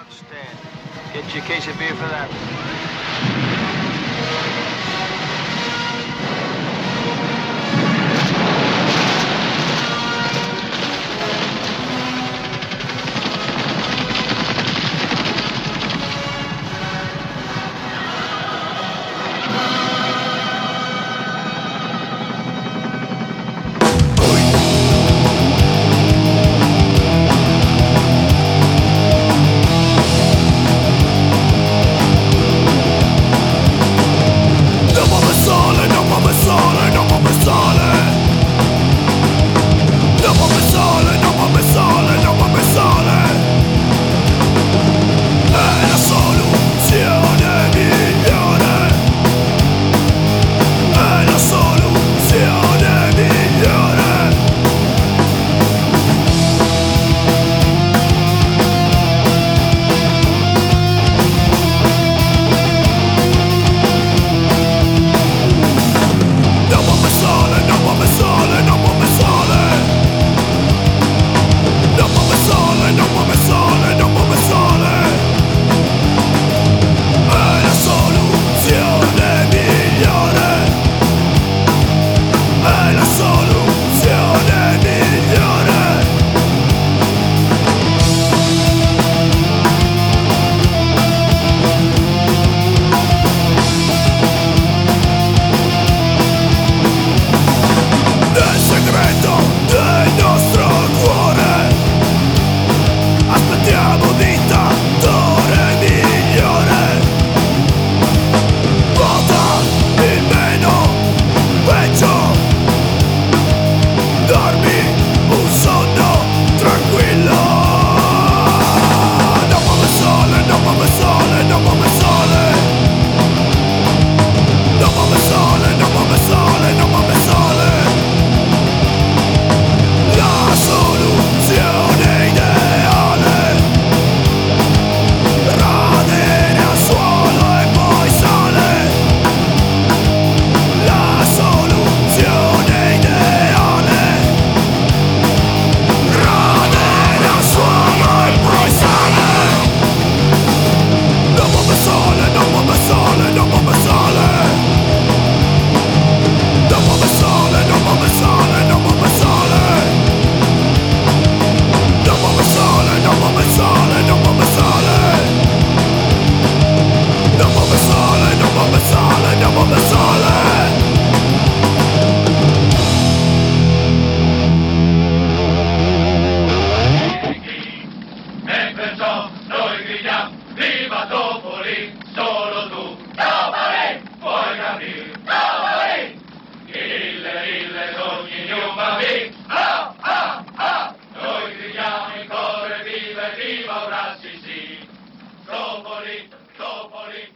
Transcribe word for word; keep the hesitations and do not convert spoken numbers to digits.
Outstanding. Get your case of beer for that. Viva Topoli, solo tu, Topoli, puoi capire, Topoli, ille, ille, sogni di un bambino, ah, ah, ah, noi gridiamo in coro e viva, e viva, ora sì sì, Topoli, Topoli.